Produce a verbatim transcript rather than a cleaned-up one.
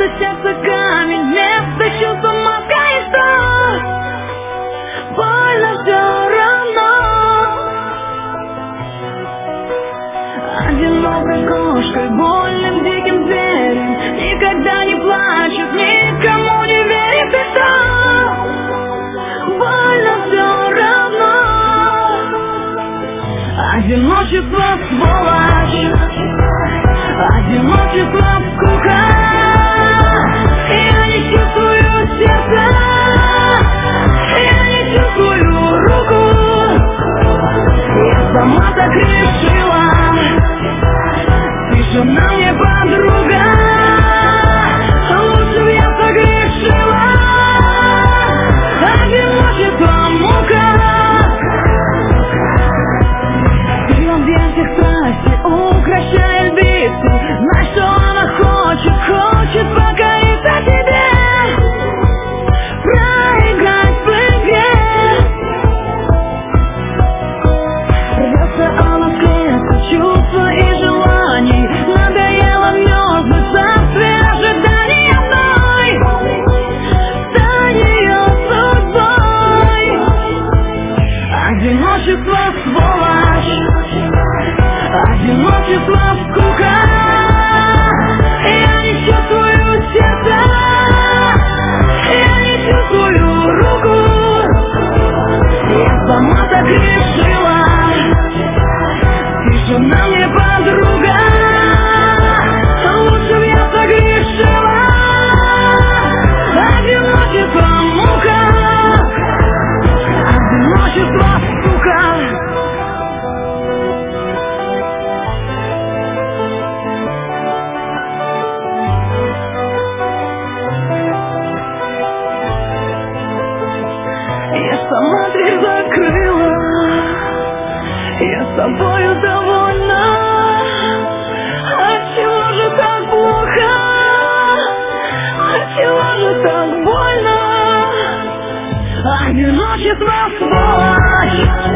сердце камень, вместо чувства маска и страх. Больно все равно. Одинокой кошкой, больным диким зверем, никогда не плачет, никому не верит и так. Больно все равно. Одиночество сволочь, одиночество скука. Я не чувствую сердца, я не чувствую руку. Я сама так решила, тишина мне подруга. Лучше б я согрешила. Одиночество мука. Ты в объятиях страсти укращает битву. Знай, что она хочет, хочет покориться тебе, проиграть в игре. Рвется она в клетку чувства и желаний. Надоело мерзнуть в царстве ожидания мной. Стань ее судьбой. Одиночество сволочь, одиночество скука. Я не чувствую сердца, я не чувствую руку. Я сама так решила, тишина мне подруга. Лучше б я согрешила. Одиночество мука, одиночество скука. Я сама дверь закрыла, я с тобою довольна. Отчего же так плохо? Отчего же так больно? Одиночество сволочь.